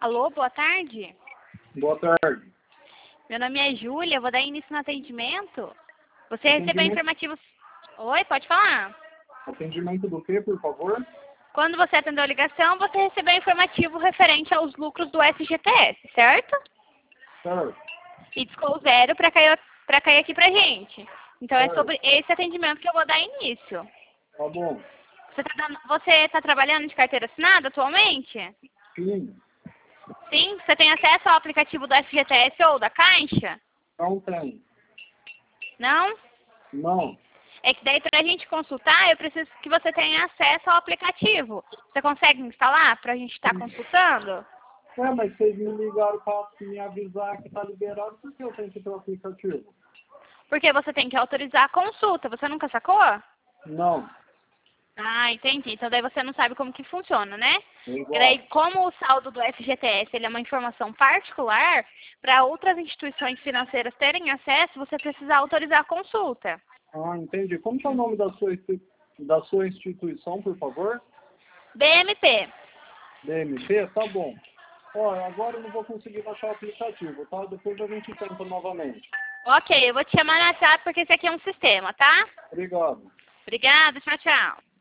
Alô, boa tarde. Boa tarde. Meu nome é Júlia, vou dar início no atendimento. Você recebeu informativos... Oi, pode falar. Atendimento do quê, por favor? Quando você atendeu a ligação, você recebeu informativo referente aos lucros do FGTS, certo? Certo. E discou zero para cair aqui pra gente. Então é Certo. sobre esse atendimento que eu vou dar início. Tá bom. Você tá trabalhando de carteira assinada atualmente? Sim. Sim? Você tem acesso ao aplicativo do FGTS ou da Caixa? Não tem. Não? Não. É que daí para a gente consultar, eu preciso que você tenha acesso ao aplicativo. Você consegue instalar para a gente estar consultando? Mas vocês me ligaram para me avisar que tá liberado, por que eu tenho que ter o aplicativo? Porque você tem que autorizar a consulta. Você nunca sacou? Não. Ah, entendi. Então daí você não sabe como que funciona, né? Igual. E daí, como o saldo do FGTS ele é uma informação particular, para outras instituições financeiras terem acesso, você precisa autorizar a consulta. Ah, entendi. Como que é o nome da sua instituição, por favor? BMP. BMP? Tá bom. Olha, agora eu não vou conseguir baixar o aplicativo, tá? Depois a gente tenta novamente. Ok, eu vou te chamar no WhatsApp porque esse aqui é um sistema, tá? Obrigado. Obrigada, tchau, tchau.